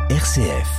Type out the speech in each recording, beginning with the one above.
RCF.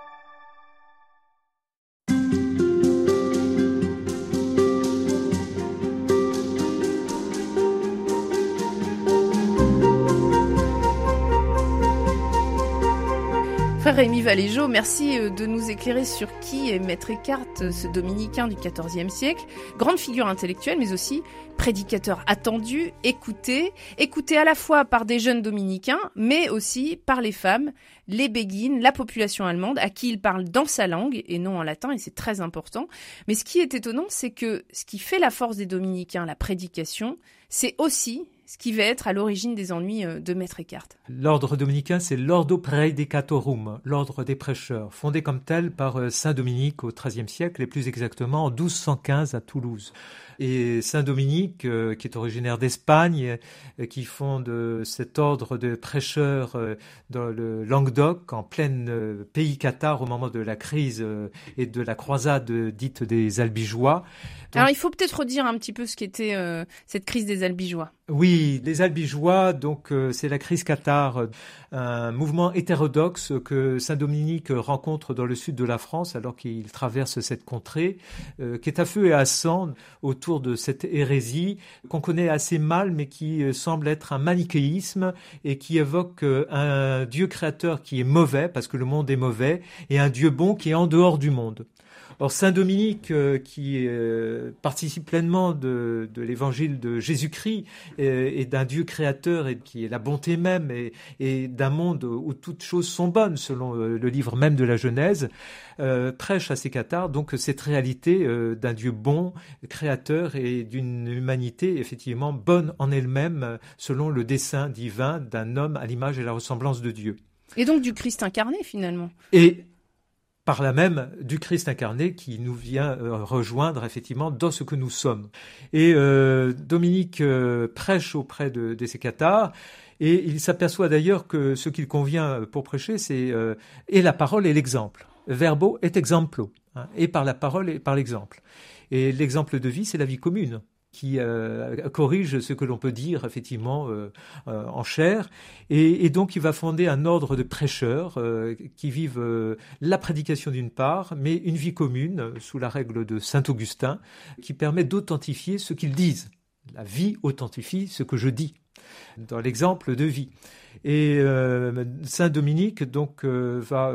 Frère Rémi Valéjo, merci de nous éclairer sur qui est Maître Eckhart, ce dominicain du XIVe siècle, grande figure intellectuelle mais aussi prédicateur attendu, écouté à la fois par des jeunes dominicains mais aussi par les femmes, les béguines, la population allemande à qui il parle dans sa langue et non en latin, et c'est très important. Mais ce qui est étonnant, c'est que ce qui fait la force des dominicains, la prédication, c'est aussi ce qui va être à l'origine des ennuis de Maître Eckhart. L'ordre dominicain, c'est l'Ordo Praedicatorum, l'ordre des prêcheurs, fondé comme tel par saint Dominique au XIIIe siècle, et plus exactement en 1215 à Toulouse. Et saint Dominique, qui est originaire d'Espagne, qui fonde cet ordre de prêcheurs dans le Languedoc, en plein pays cathare au moment de la crise et de la croisade dite des Albigeois. Donc, alors il faut peut-être redire un petit peu ce qu'était cette crise des Albigeois. Oui, les Albigeois, donc c'est la crise cathare, un mouvement hétérodoxe que saint Dominique rencontre dans le sud de la France alors qu'il traverse cette contrée, qui est à feu et à sang autour de cette hérésie qu'on connaît assez mal mais qui semble être un manichéisme et qui évoque un Dieu créateur qui est mauvais parce que le monde est mauvais et un Dieu bon qui est en dehors du monde. Or, saint Dominique, qui participe pleinement de l'évangile de Jésus-Christ et d'un Dieu créateur et qui est la bonté même et d'un monde où toutes choses sont bonnes, selon le livre même de la Genèse, prêche à ses cathares donc cette réalité d'un Dieu bon, créateur et d'une humanité effectivement bonne en elle-même, selon le dessein divin d'un homme à l'image et la ressemblance de Dieu. Et donc du Christ incarné finalement. Et par là même du Christ incarné qui nous vient rejoindre effectivement dans ce que nous sommes. Et Dominique prêche auprès de ses cathares, et il s'aperçoit d'ailleurs que ce qu'il convient pour prêcher, c'est et la parole et l'exemple. Verbo et exemplo, hein, et par la parole et par l'exemple. Et l'exemple de vie, c'est la vie commune, qui corrige ce que l'on peut dire effectivement en chair. Et donc il va fonder un ordre de prêcheurs qui vivent la prédication d'une part, mais une vie commune sous la règle de saint Augustin qui permet d'authentifier ce qu'ils disent. La vie authentifie ce que je dis dans l'exemple de vie. Et saint Dominique donc va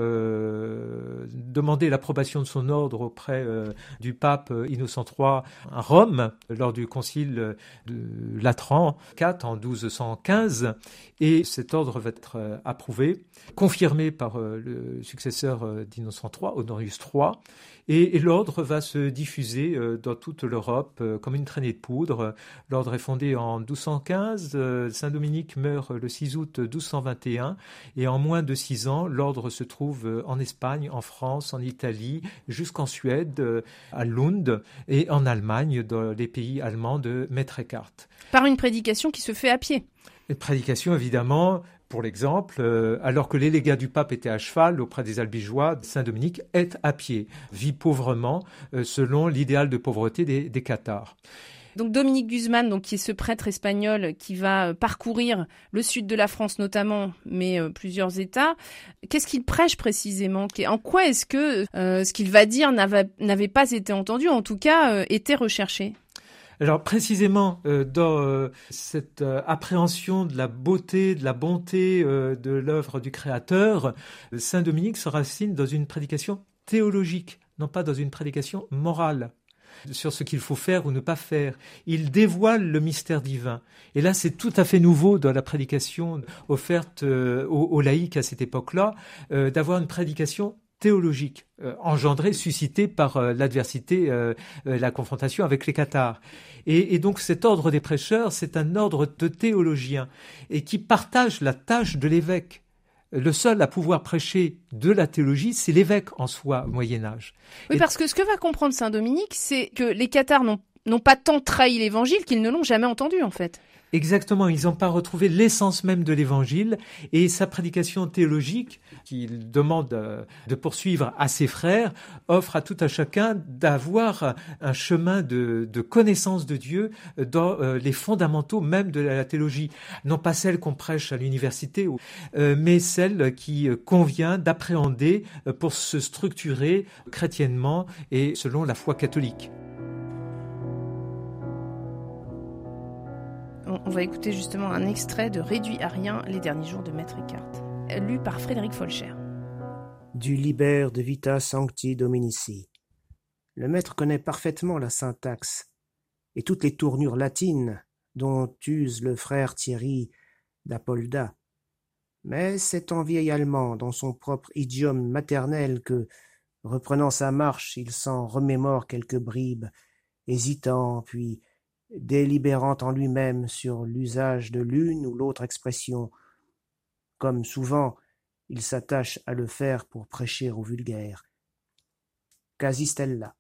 demander l'approbation de son ordre auprès du pape Innocent III à Rome lors du concile de Latran IV en 1215, et cet ordre va être approuvé, confirmé par le successeur d'Innocent III, Honorius III, et l'ordre va se diffuser dans toute l'Europe comme une traînée de poudre. L'ordre est fondé en 1215, saint Dominique meurt le 6 août 1221, et en moins de 6 ans, l'ordre se trouve en Espagne, en France, en Italie, jusqu'en Suède, à Lund, et en Allemagne, dans les pays allemands de Maître Eckhart. Par une prédication qui se fait à pied. Une prédication, évidemment, pour l'exemple, alors que les légats du pape étaient à cheval auprès des Albigeois, saint Dominique est à pied, vit pauvrement, selon l'idéal de pauvreté des cathares. Donc Dominique Guzman, donc, qui est ce prêtre espagnol qui va parcourir le sud de la France notamment, mais plusieurs États, qu'est-ce qu'il prêche précisément ? En quoi est-ce que ce qu'il va dire n'avait pas été entendu, en tout cas été recherché ? Alors précisément dans cette appréhension de la beauté, de la bonté de l'œuvre du Créateur, saint Dominique se racine dans une prédication théologique, non pas dans une prédication morale, sur ce qu'il faut faire ou ne pas faire. Il dévoile le mystère divin. Et là, c'est tout à fait nouveau dans la prédication offerte aux laïcs à cette époque-là, d'avoir une prédication théologique, engendrée, suscitée par l'adversité, la confrontation avec les cathares. Et donc cet ordre des prêcheurs, c'est un ordre de théologiens, et qui partage la tâche de l'évêque. Le seul à pouvoir prêcher de la théologie, c'est l'évêque en soi au Moyen-Âge. Oui, parce que ce que va comprendre saint Dominique, c'est que les cathares n'ont pas tant trahi l'évangile qu'ils ne l'ont jamais entendu, en fait. Exactement, ils n'ont pas retrouvé l'essence même de l'Évangile et sa prédication théologique, qu'il demande de poursuivre à ses frères, offre à tout un chacun d'avoir un chemin de connaissance de Dieu dans les fondamentaux même de la théologie. Non pas celle qu'on prêche à l'université, mais celle qui convient d'appréhender pour se structurer chrétiennement et selon la foi catholique. On va écouter justement un extrait de Réduit à rien, les derniers jours de Maître Eckhart, lu par Frédéric Folcher. Du Liber de Vita Sancti Dominici. Le maître connaît parfaitement la syntaxe et toutes les tournures latines dont use le frère Thierry d'Apolda. Mais c'est en vieil allemand, dans son propre idiome maternel, que, reprenant sa marche, il s'en remémore quelques bribes, hésitant, puis délibérant en lui-même sur l'usage de l'une ou l'autre expression. Comme souvent, il s'attache à le faire pour prêcher au vulgaire. Quasi stella.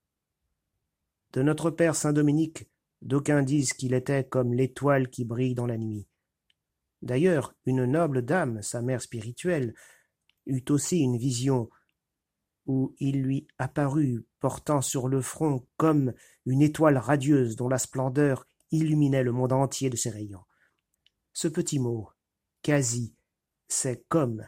De notre père Saint-Dominique, d'aucuns disent qu'il était comme l'étoile qui brille dans la nuit. D'ailleurs, une noble dame, sa mère spirituelle, eut aussi une vision où il lui apparut, portant sur le front comme une étoile radieuse dont la splendeur illuminait le monde entier de ses rayons. Ce petit mot, quasi, c'est comme.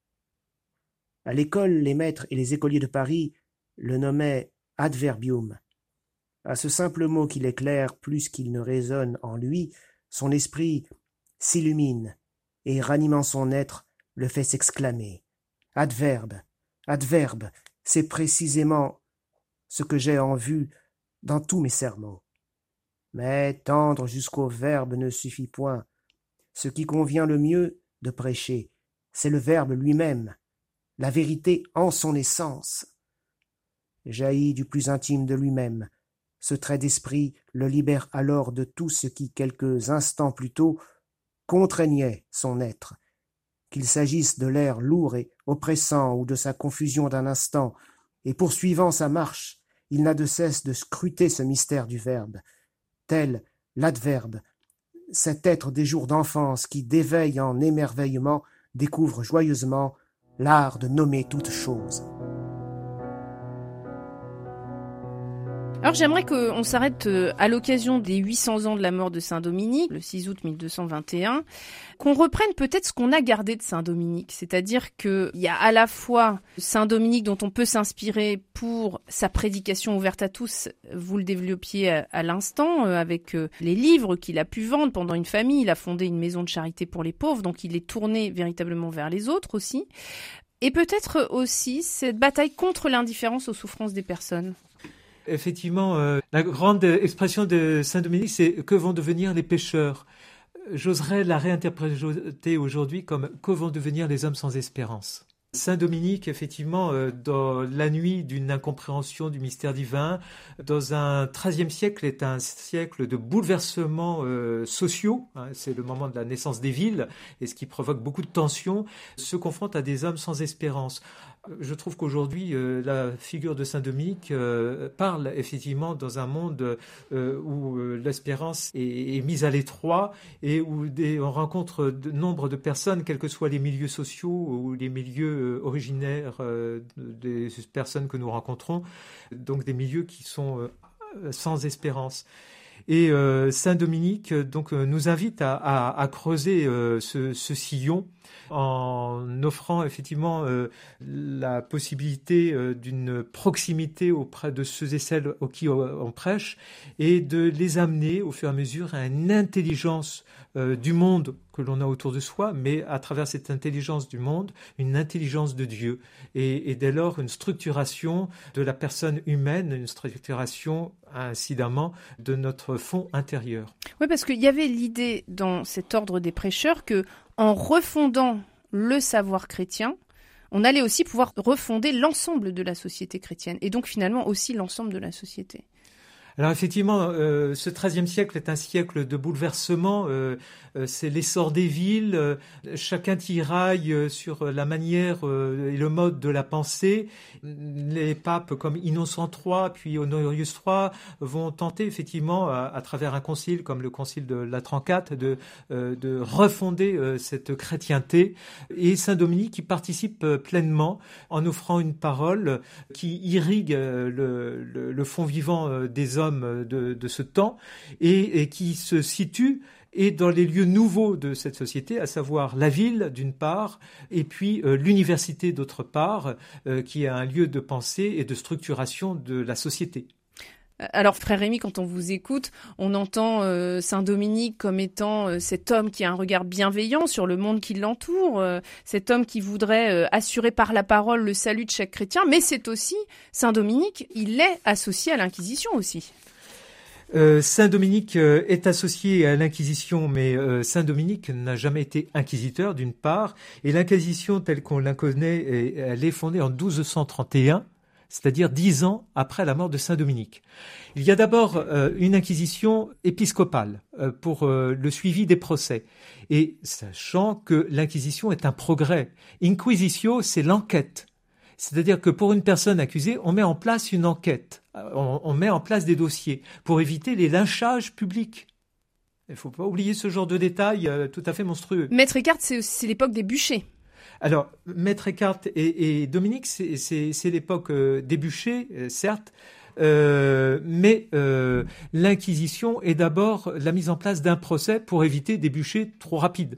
À l'école, les maîtres et les écoliers de Paris le nommaient adverbium. À ce simple mot qui l'éclaire plus qu'il ne résonne en lui, son esprit s'illumine et, ranimant son être, le fait s'exclamer. Adverbe, adverbe, c'est précisément ce que j'ai en vue dans tous mes sermons. Mais tendre jusqu'au verbe ne suffit point. Ce qui convient le mieux de prêcher, c'est le verbe lui-même, la vérité en son essence. Jaillit du plus intime de lui-même. Ce trait d'esprit le libère alors de tout ce qui, quelques instants plus tôt, contraignait son être. Qu'il s'agisse de l'air lourd et oppressant ou de sa confusion d'un instant, et poursuivant sa marche, il n'a de cesse de scruter ce mystère du verbe, tel l'adverbe, cet être des jours d'enfance qui, d'éveil en émerveillement, découvre joyeusement l'art de nommer toutes choses. Alors j'aimerais qu'on s'arrête à l'occasion des 800 ans de la mort de Saint-Dominique, le 6 août 1221, qu'on reprenne peut-être ce qu'on a gardé de Saint-Dominique, c'est-à-dire qu'il y a à la fois Saint-Dominique dont on peut s'inspirer pour sa prédication ouverte à tous, vous le développiez à l'instant, avec les livres qu'il a pu vendre pendant une famille, il a fondé une maison de charité pour les pauvres, donc il est tourné véritablement vers les autres aussi, et peut-être aussi cette bataille contre l'indifférence aux souffrances des personnes. Effectivement, la grande expression de Saint-Dominique, c'est « que vont devenir les pécheurs ?» J'oserais la réinterpréter aujourd'hui comme « que vont devenir les hommes sans espérance ?» Saint-Dominique, effectivement, dans la nuit d'une incompréhension du mystère divin, dans un XIIIe siècle, est un siècle de bouleversements sociaux. C'est le moment de la naissance des villes, et ce qui provoque beaucoup de tensions, se confronte à des hommes sans espérance. Je trouve qu'aujourd'hui, la figure de Saint-Dominique parle effectivement dans un monde où l'espérance est mise à l'étroit et où on rencontre de nombre de personnes, quels que soient les milieux sociaux ou les milieux originaires des personnes que nous rencontrons, donc des milieux qui sont sans espérance. Et Saint-Dominique donc nous invite à creuser ce sillon en offrant effectivement la possibilité d'une proximité auprès de ceux et celles aux qui on prêche et de les amener au fur et à mesure à une intelligence du monde que l'on a autour de soi, mais à travers cette intelligence du monde, une intelligence de Dieu et dès lors une structuration de la personne humaine, une structuration incidemment de notre fond intérieur. Oui, parce qu'il y avait l'idée dans cet ordre des prêcheurs que en refondant le savoir chrétien, on allait aussi pouvoir refonder l'ensemble de la société chrétienne et donc finalement aussi l'ensemble de la société. Alors effectivement, ce XIIIe siècle est un siècle de bouleversement. C'est l'essor des villes. Chacun tiraille sur la manière et le mode de la pensée. Les papes comme Innocent III puis Honorius III vont tenter effectivement, à travers un concile comme le concile de Latran IV, de refonder cette chrétienté. Et Saint Dominique y participe pleinement en offrant une parole qui irrigue le fond vivant des hommes de ce temps et qui se situe dans les lieux nouveaux de cette société, à savoir la ville d'une part et puis l'université d'autre part, qui est un lieu de pensée et de structuration de la société. Alors, frère Rémi, quand on vous écoute, on entend Saint Dominique comme étant cet homme qui a un regard bienveillant sur le monde qui l'entoure, cet homme qui voudrait assurer par la parole le salut de chaque chrétien, mais c'est aussi, Saint Dominique, il est associé à l'Inquisition aussi. Saint Dominique est associé à l'Inquisition, mais Saint Dominique n'a jamais été inquisiteur d'une part, et l'Inquisition telle qu'on la connaît, elle est fondée en 1231, c'est-à-dire 10 ans après la mort de Saint Dominique. Il y a d'abord une inquisition épiscopale pour le suivi des procès, et sachant que l'inquisition est un progrès. Inquisitio, c'est l'enquête. C'est-à-dire que pour une personne accusée, on met en place une enquête, on met en place des dossiers pour éviter les lynchages publics. Il ne faut pas oublier ce genre de détails tout à fait monstrueux. Maître Eckhart, c'est l'époque des bûchers. Alors, Maître Eckhart et Dominique, c'est l'époque des bûchers, certes, mais l'Inquisition est d'abord la mise en place d'un procès pour éviter des bûchers trop rapides.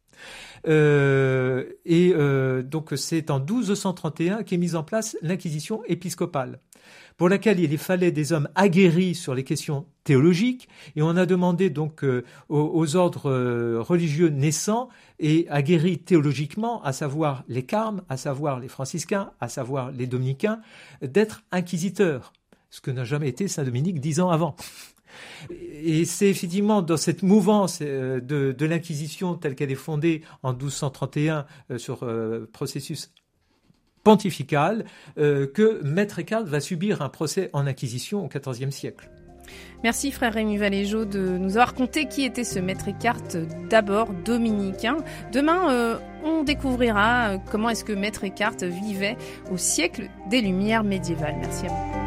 Donc c'est en 1231 qu'est mise en place l'Inquisition épiscopale, pour laquelle il fallait des hommes aguerris sur les questions théologiques, et on a demandé donc aux ordres religieux naissants et aguerris théologiquement, à savoir les carmes, à savoir les franciscains, à savoir les dominicains, d'être inquisiteurs, ce que n'a jamais été Saint Dominique 10 ans avant. Et c'est effectivement dans cette mouvance de l'Inquisition telle qu'elle est fondée en 1231 sur processus pontifical que Maître Eckhart va subir un procès en Inquisition au XIVe siècle. Merci frère Rémi Valéjot de nous avoir conté qui était ce Maître Eckhart, d'abord dominicain. Demain, on découvrira comment est-ce que Maître Eckhart vivait au siècle des Lumières médiévales. Merci à vous.